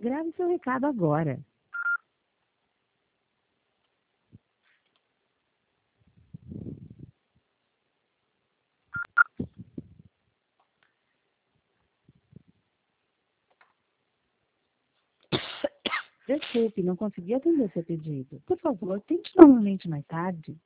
Grave seu recado agora. Desculpe, não consegui atender seu pedido. Por favor, tente novamente mais tarde.